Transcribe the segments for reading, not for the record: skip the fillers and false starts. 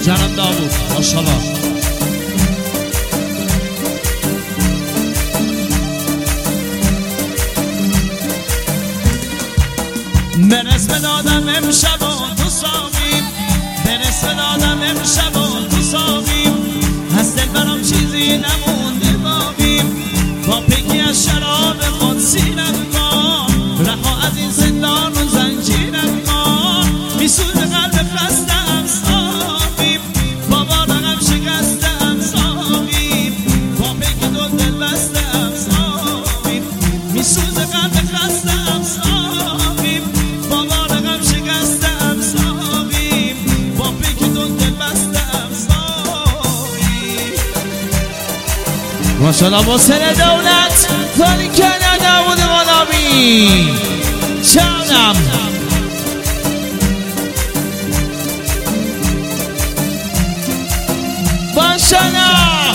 جناب داوود ماشاءالله. برس به دادم امشب و تو ساقیم، برس به دادم امشب و تو ساقیم، از دل برام چیزی نمونده باقیم، با پیکی از شراب خود سینم کن، رها از این زندان و زنجیرم کن، میسوز قلب خستم ساقیم، بابا رقم شکستم ساقیم، با پیکی دو دل بستم ساقیم، میسوز قلب خستم ساقیم، بابا رقم شکستم ساقیم، با پیکی دو دل بستم ساقیم. ماشاءالله محسن دولت ولی کنه داوود غلامی چونم ماشاءالله.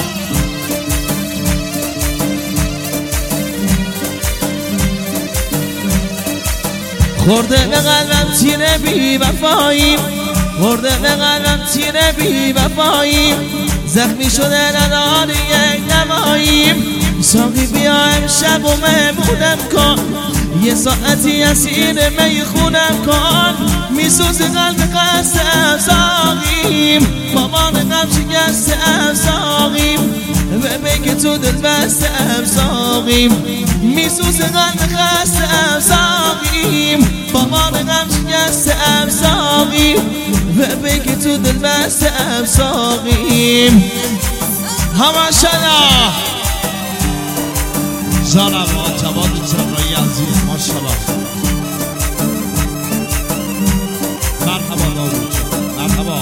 خورده به قلبم تیر بی وفاییم، خورده به قلبم تیر بی وفاییم، زخمی شده نداره یک نماییم، ساقی بیا امشب و مهمونم کن، یه ساعتی اسیر میخونم کن، میسوز قلب قصدم ساقیم، بابان غم شکستم ساقیم، ببین که تو دل بستم ساقیم، میسوز قلب قصدم ساقیم، بابان غم شکستم ساقیم، ببین که تو دل بستم ساقیم. هماشالا جانبان جواد جبرایی عزیز ماشاءالله. مرحبا داوود جان مرحبا.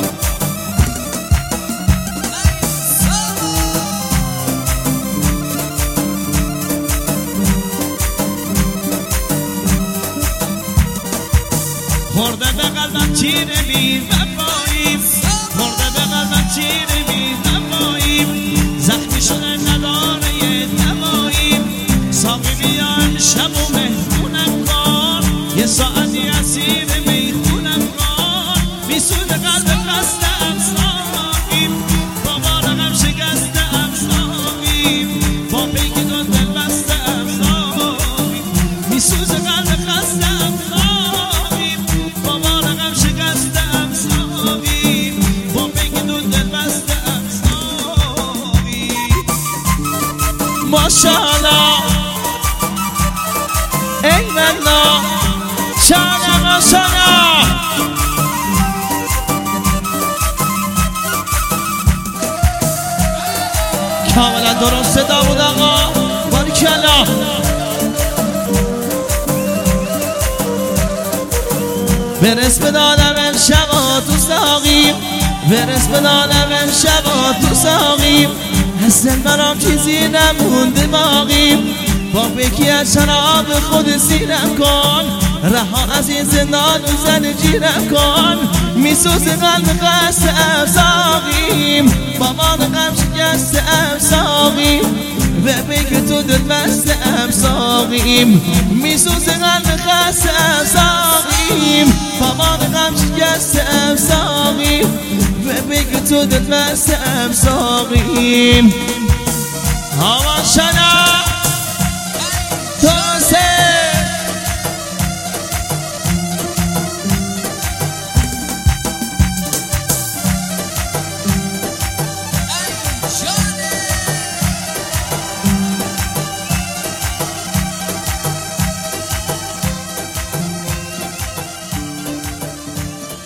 خورده به قلبم تیر بی وفاییم، خورده به قلبم تیر بی وفاییم، زخمی شده نداره یه دواییم، ساقی بیا امشب و مهمونم کن، یه ساعتی اسیر میخونم کن، میسوز قلب خستم ساقیم، بابا رقم شکستم ساقیم، با پیک دو دل بستم ساقیم، میسوز قلب خستم ساقیم، بابا رقم شکستم ساقیم، با پیک دو دل بستم ساقیم. ماشاءالله ای والله شانا ماشاءالله. کاملا درسته داوود آقا باریکلا. برس به دادم امشب و تو ساقیم، برس به دادم امشب و تو ساقیم، از دل برام چیزی نمونده باقیم، با پیکی از شراب خود سیرم کن، رها از این زندان و زنجیرم کن، میسوز قلب قصدم ساقیم، بابا غم شکستم ساقیم، ببین که تو دل بستم ساقیم، میسوز قلب قصدم ساقیم، بابا غم شکستم ساقیم، ببین که تو دل بستم ساقیم. هوا شنا